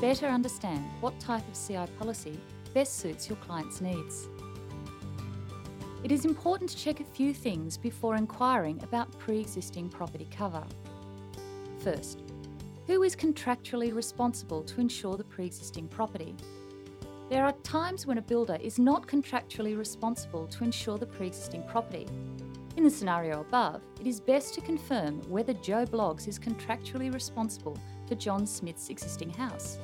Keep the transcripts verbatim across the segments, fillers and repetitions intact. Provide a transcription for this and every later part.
better understand what type of C I policy best suits your client's needs. It is important to check a few things before inquiring about pre-existing property cover. First, who is contractually responsible to insure the pre-existing property? There are times when a builder is not contractually responsible to insure the pre-existing property. In the scenario above, it is best to confirm whether Joe Bloggs is contractually responsible for John Smith's existing house.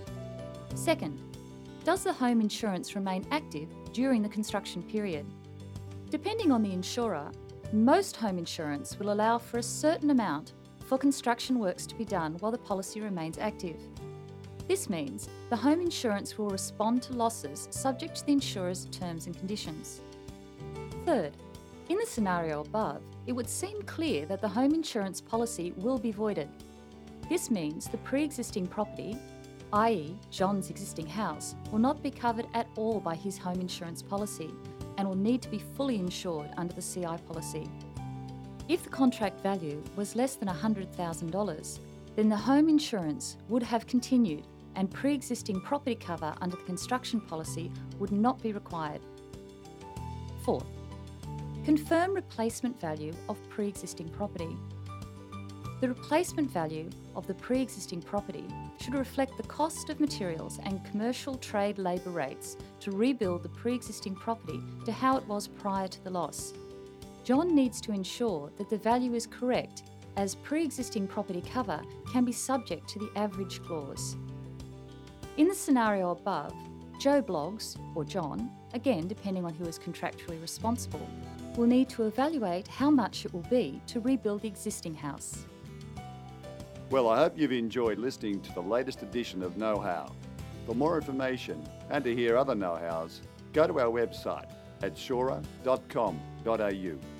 Second, does the home insurance remain active during the construction period? Depending on the insurer, most home insurance will allow for a certain amount for construction works to be done while the policy remains active. This means the home insurance will respond to losses subject to the insurer's terms and conditions. Third, in the scenario above, it would seem clear that the home insurance policy will be voided. This means the pre-existing property, that is John's existing house, will not be covered at all by his home insurance policy and will need to be fully insured under the C I policy. If the contract value was less than one hundred thousand dollars, then the home insurance would have continued and pre-existing property cover under the construction policy would not be required. Fourth, confirm replacement value of pre-existing property. The replacement value of the pre-existing property should reflect the cost of materials and commercial trade labour rates to rebuild the pre-existing property to how it was prior to the loss. John needs to ensure that the value is correct, as pre-existing property cover can be subject to the average clause. In the scenario above, Joe Bloggs, or John, again depending on who is contractually responsible, will need to evaluate how much it will be to rebuild the existing house. Well, I hope you've enjoyed listening to the latest edition of Know How. For more information and to hear other know-hows, go to our website at shora dot com dot a u.